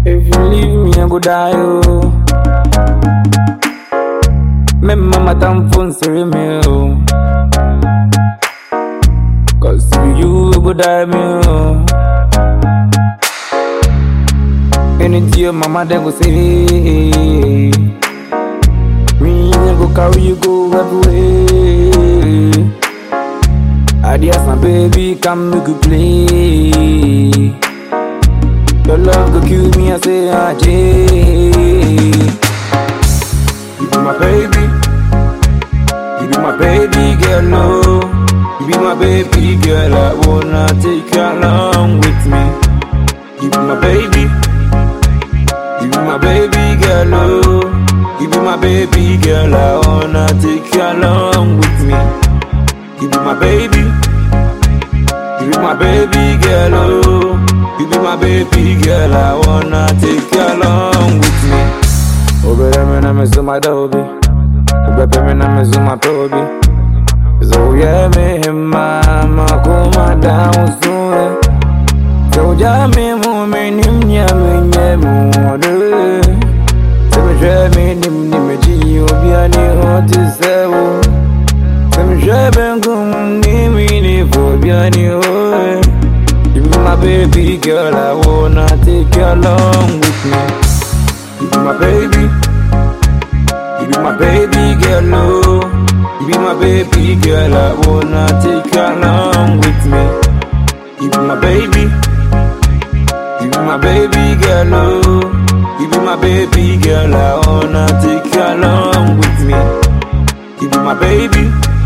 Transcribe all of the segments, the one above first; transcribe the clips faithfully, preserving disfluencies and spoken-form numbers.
If you leave me, I go die, oh. Me mama tam phone sorry me, oh. Cause you go die me, oh. Anything your mama then go say, me I go carry you go everywhere. Adios my baby, come make you play. Your love go kill me, I say, ah, Jay. You be my baby, you be my baby girl, no. You be my baby girl, I wanna take you along with me. You be my baby, you be my baby girl, no. You be my baby girl, I wanna take you along with me. You be my baby, you be my baby girl, oh. You be my baby girl, I wanna take you along with me. Oh, baby, me na me so my doby. Oh, baby, me na me so my toby. So yeah, me him mama come down soon. So ja me mo me nim nya me nya mo de. So me share me nim nim me ji obi ani hot sewo. So me share ben kum ni mi ni obi ani o. You be my baby girl, I wanna take you along with me. You be my baby, you be my baby girl, no. You be my baby girl, I wanna take you along with me. You be my baby, you be my baby girl, no. You be my baby girl, I wanna take you along with me. You be my baby,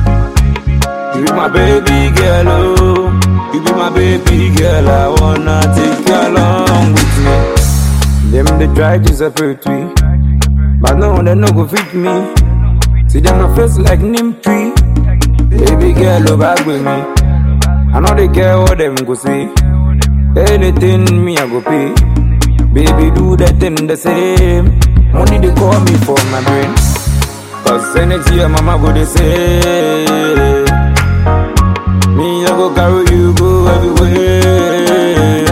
you be my baby girl, no. You be my baby girl, I wanna take you along with me. Them they try to separate me, but no, they no go fit me. See them my face like Nimpy. Baby girl, love back with me. I know they care what them go say. Anything me I go pay. Baby do that thing the same. Money they call me for my brain. Cause energy your mama go they say. Me I go carry you go everywhere.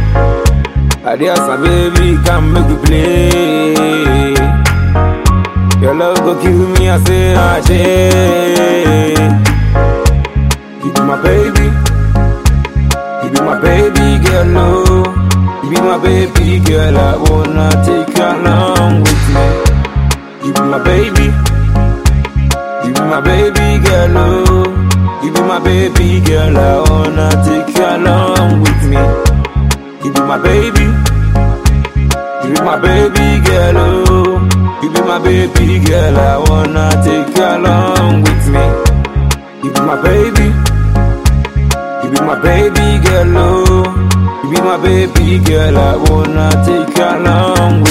Adios my baby, come make we play. Your love go kill me, I say, ah, Jay. You be my baby, you be my baby girl, no. You be my baby girl, I wanna take you along with me. You be my baby, you be my baby girl, no. You be my baby girl, I wanna take you along with me. You be my baby, you be my baby girl, oh. You be my baby girl, I wanna take you along with me. You be my baby, you be my baby girl, oh. You be my baby girl, I wanna take you along with me.